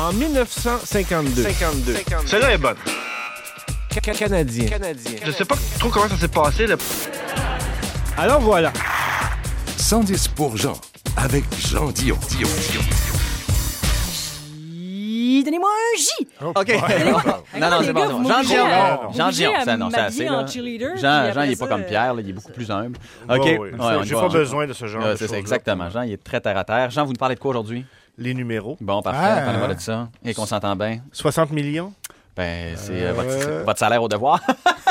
En 1952. Celle-là est bonne. Canadien. Je sais pas trop comment ça s'est passé. Là. Alors voilà. 110 pour Jean, avec Jean Dion. Donnez-moi un J! OK. Non, c'est bon. Jean Dion, ça, non, c'est assez, là. Jean, il est pas comme Pierre, là, il est beaucoup plus humble. OK. J'ai pas besoin de ce genre de choses. C'est ça, exactement. Jean, il est très terre-à-terre. Jean, vous nous parlez de quoi aujourd'hui? Les numéros. Bon, parfait. Parlez-moi de ça. Et qu'on s'entend bien. 60 millions. Ben, c'est votre salaire au devoir.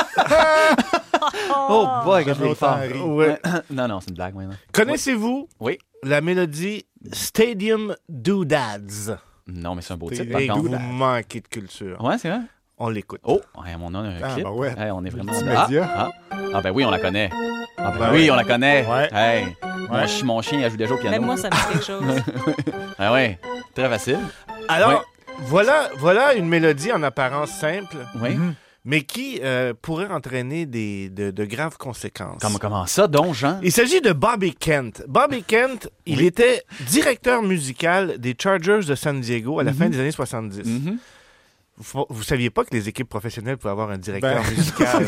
Oh boy, que je l'ai fort. Ouais. Non, c'est une blague, maintenant. Connaissez-vous la mélodie Stadium Doodads? Non, mais c'est un beau titre, par Et contre. vous manquez de culture. Ouais, c'est vrai? On l'écoute. Oh, mon nom, un clip. Ben ouais. Hey, on est vraiment... Ben oui, on la connaît. Oui, on la connaît. Ouais. Hey, mon chien, il joue déjà au piano. Même moi, ça me dit quelque chose. Ah ouais, très facile. Alors, voilà une mélodie en apparence simple, Oui. mais qui pourrait entraîner de graves conséquences. Comment ça, donc, Jean? Il s'agit de Bobby Kent. Bobby Kent, il était directeur musical des Chargers de San Diego à la fin des années 70. Vous saviez pas que les équipes professionnelles pouvaient avoir un directeur musical?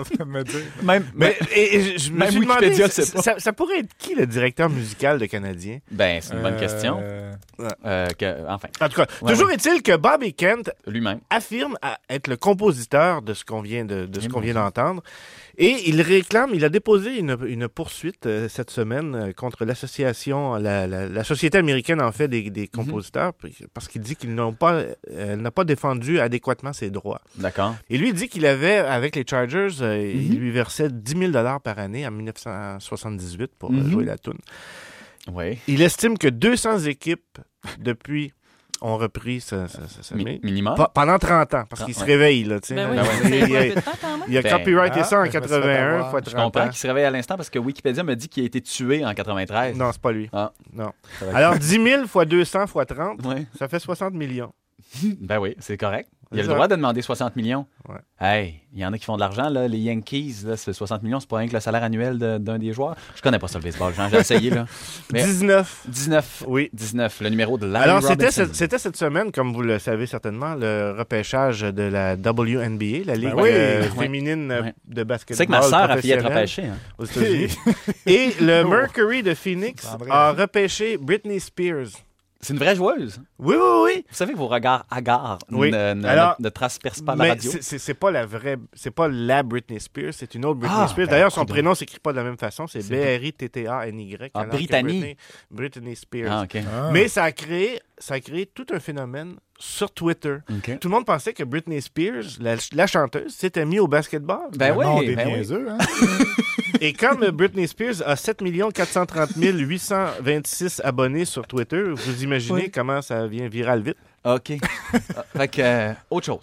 Je me suis demandé, ça pourrait être qui le directeur musical de Canadien? Ben, c'est une bonne question. Enfin. En tout cas, toujours est-il que Bobby Kent lui-même affirme être le compositeur de ce qu'on vient d'entendre. Et il a déposé une poursuite cette semaine contre l'association, la Société américaine, en fait, des compositeurs, parce qu'il dit qu'elle n'a pas défendu adéquatement ses droits. D'accord. Et lui, il dit qu'il avait, avec les Chargers, il lui versait 10 000 $ par année en 1978 pour jouer la toune. Oui. Il estime que 200 équipes, depuis... ont repris ce minimum pendant 30 ans, parce qu'il se réveille, là, tu sais. Ben oui, il a copyrighté ça en 81 fois 30 ans. Je comprends qu'il se réveille à l'instant parce que Wikipédia me dit qu'il a été tué en 93. Non, c'est pas lui. Ah. Non. Alors, 10 000 fois 200 fois 30, ça fait 60 millions. Ben oui, c'est correct. Il a le droit de demander 60 millions. Ouais. Hey, il y en a qui font de l'argent, là. Les Yankees, là, c'est 60 millions, c'est pas rien que le salaire annuel d'un des joueurs. Je connais pas ça, le baseball, Jean, j'ai essayé, là. Mais 19. Oui. 19, le numéro de Larry Robinson. Alors, c'était cette semaine, comme vous le savez certainement, le repêchage de la WNBA, la Ligue féminine de basketball. C'est que ma sœur a failli être repêchée. Aux États-Unis. Et le Mercury de Phoenix a repêché Britney Spears. C'est une vraie joueuse. Oui. Vous savez que vos regards hagards ne transpercent pas la radio. C'est pas la vraie, c'est pas la Britney Spears, c'est une autre Britney Spears. D'ailleurs, son prénom s'écrit pas de la même façon, c'est B-R-I-T-T-A-N-Y. Britney Spears. Mais ça a créé tout un phénomène sur Twitter. Tout le monde pensait que Britney Spears, la chanteuse, s'était mise au basketball. Ben oui, niaiseux, hein? Et comme Britney Spears a 7 430 826 abonnés sur Twitter, vous imaginez comment ça vient viral vite. OK. Fait que, autre chose.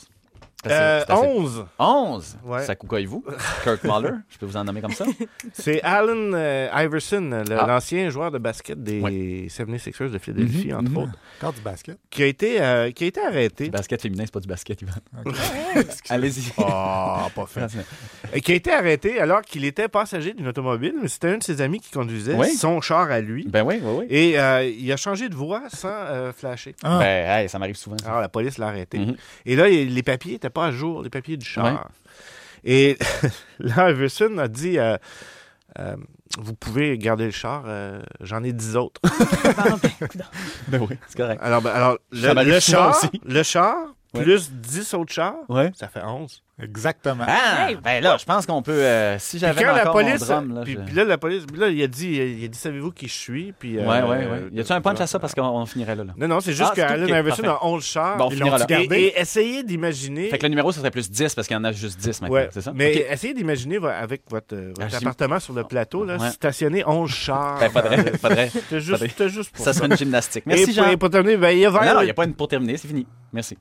11. 11? Ouais. Ça coucaille-vous? Kirk Muller? Je peux vous en nommer comme ça? C'est Allen Iverson, l'ancien joueur de basket des 76ers de Philadelphie, entre autres. Encore du basket? Qui a été arrêté. Le basket féminin, c'est pas du basket, Yvan. Okay. Allez-y. Pas fait. Qui a été arrêté alors qu'il était passager d'une automobile, mais c'était un de ses amis qui conduisait son char à lui. Ben oui. Et il a changé de voie sans flasher. Ben, ça m'arrive souvent. Ça. Alors, la police l'a arrêté. Et là, les papiers n'étaient pas à jour, les papiers du char. Et là, Iverson a dit vous pouvez garder le char, j'en ai 10 autres. Ben oui, c'est correct. Alors le char plus 10 autres chars, ça fait 11. Exactement. Ben là, je pense qu'on peut... si j'avais encore mon drum... Là, puis là, la police, il a dit savez-vous qui je suis? Puis, Y a-tu un punch à ça parce qu'on finirait là? Non, c'est juste qu'Allen Iverson a 11 chars. Bon, on finira là. Et essayez d'imaginer... Fait que le numéro, ça serait plus 10 parce qu'il y en a juste 10 maintenant, c'est ça? Mais essayez d'imaginer avec votre appartement sur le plateau, là, stationner 11 chars. Ben, faudrait. C'était juste pour ça serait une gymnastique. Merci, Jean. Et pour terminer, il y a Non, il n'y a pas une pour terminer, c'est fini. Merci.